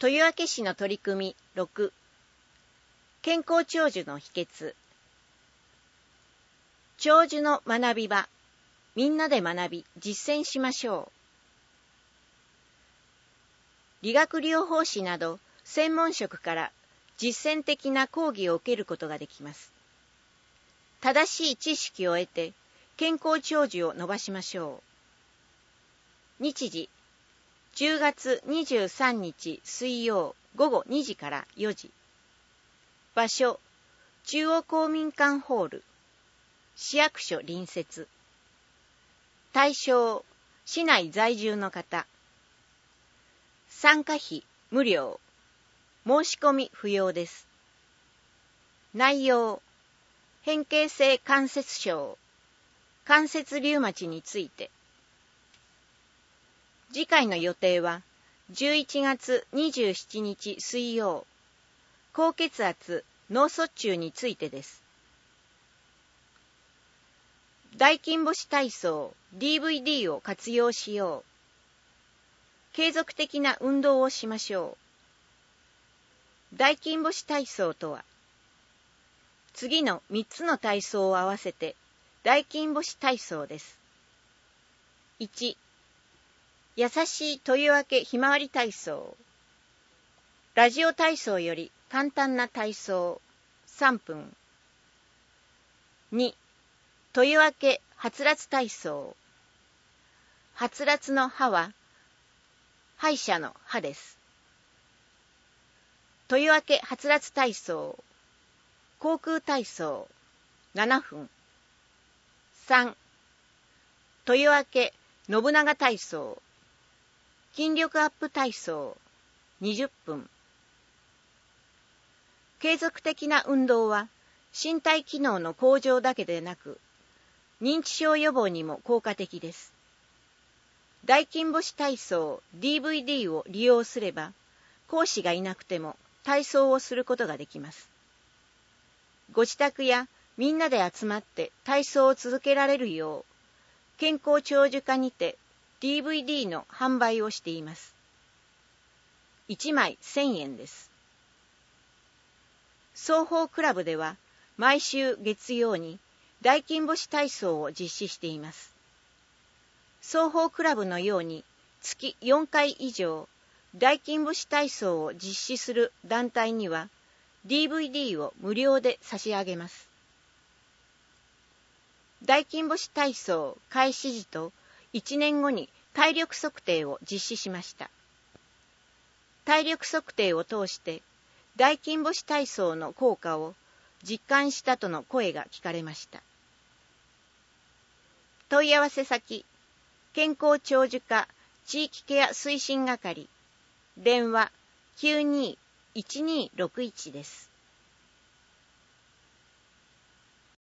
豊明市の取り組み6、健康長寿の秘訣。長寿の学び場、みんなで学び実践しましょう。理学療法士など専門職から実践的な講義を受けることができます。正しい知識を得て健康長寿を伸ばしましょう。日時、10月23日水曜午後2時から4時。場所、中央公民館ホール、市役所隣接。対象、市内在住の方。参加費無料。申し込み不要です。内容、変形性関節症、関節リウマチについて。次回の予定は11月27日水曜、高血圧、脳卒中についてです。大金星体操 DVD を活用しよう。継続的な運動をしましょう。大金星体操とは、次の3つの体操を合わせて大金星体操です。1、優しい豊明ひまわり体操。ラジオ体操より簡単な体操3分。2、豊明はつらつ体操。はつらつのはは歯医者の歯です。豊明はつらつ体操、口腔体操7分。3、豊明信長体操、筋力アップ体操20分。継続的な運動は身体機能の向上だけでなく、認知症予防にも効果的です。大金星体操 DVD を利用すれば、講師がいなくても体操をすることができます。ご自宅やみんなで集まって体操を続けられるよう、健康長寿課にて DVD の販売をしています。1枚1000円です。双方クラブでは毎週月曜に大金星体操を実施しています。双方クラブのように月4回以上大金星体操を実施する団体には DVD を無料で差し上げます。大金星体操開始時と1年後に体力測定を実施しました。体力測定を通して大金星体操の効果を実感したとの声が聞かれました。問い合わせ先、健康長寿課地域ケア推進係、電話 92-1261 です。